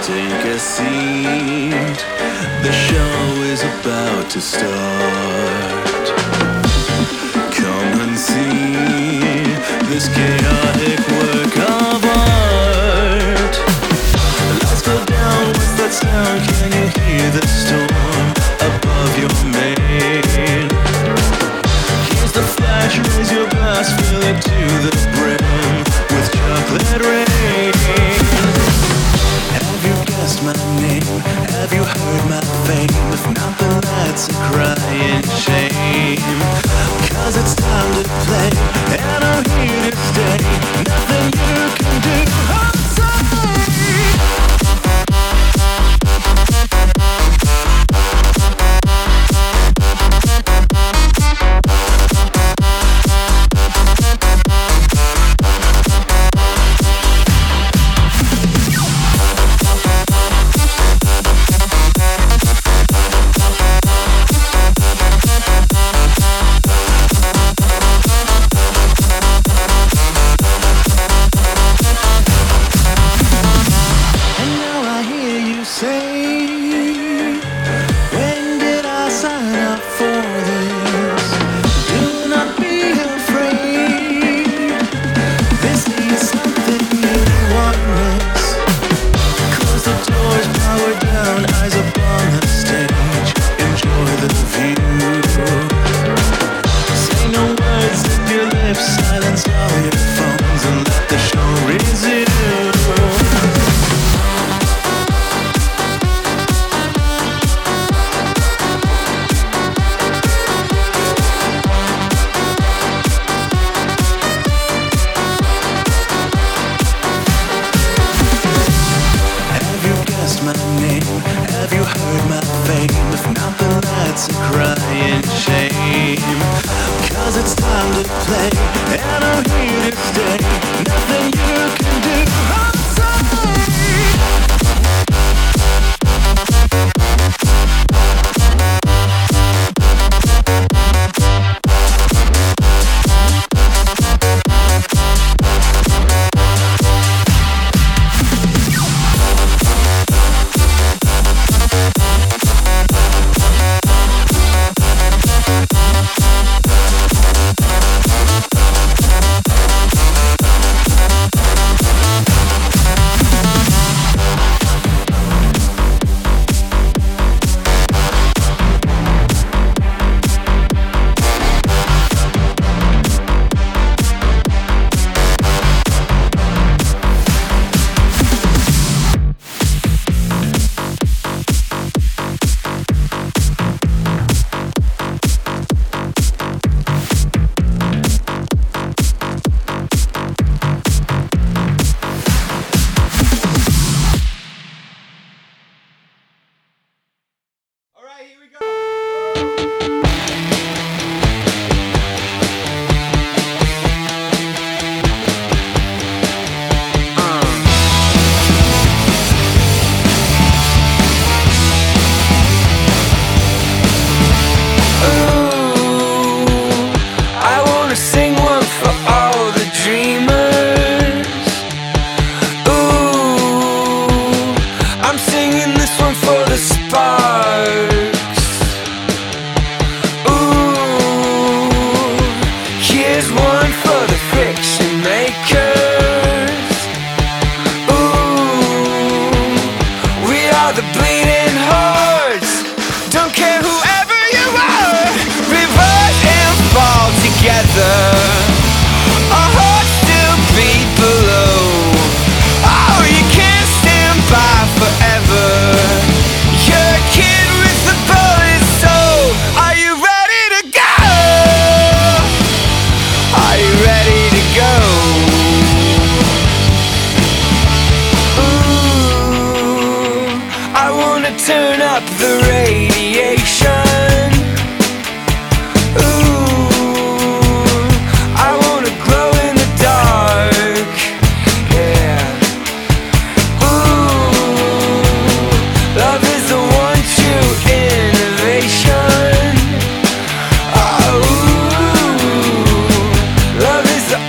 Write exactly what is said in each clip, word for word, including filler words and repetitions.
Take a seat, the show is about to start. Come and see this chaotic work of art. Lights go down with that sound, can you hear the storm above your mane? Here's the flash, raise your glass, fill it to the brim with chocolate rain. Have you guessed my name? Have you heard my fame? If not, then that's a crying shame. Cause it's time to play, and I'm here to stay. Nothing you can do, I'm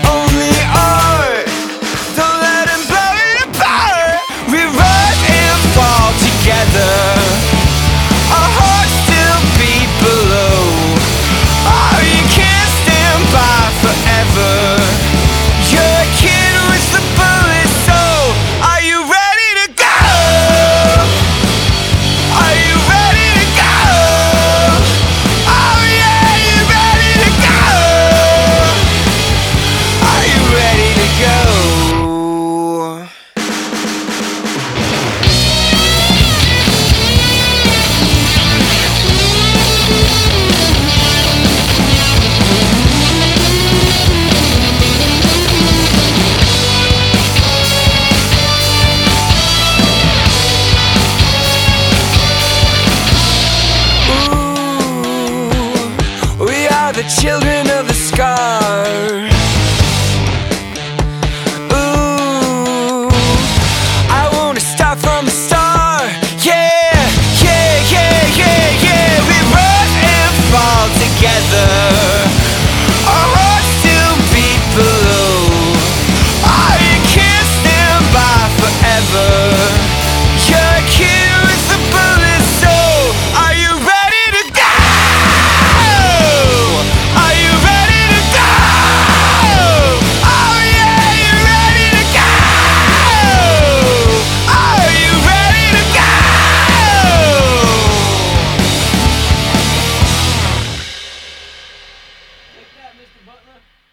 We rise and the children of the scar. Ooh, I wanna start from the start. Yeah, yeah, yeah, yeah, yeah. We rise and fall together. Our hearts still beat below. Oh, you can't stand by forever. You're here with the bullet soul. Are you ready to go? Are you ready to go? Oh yeah, you ready to go? Are you ready to go? Take that, Mister Butler.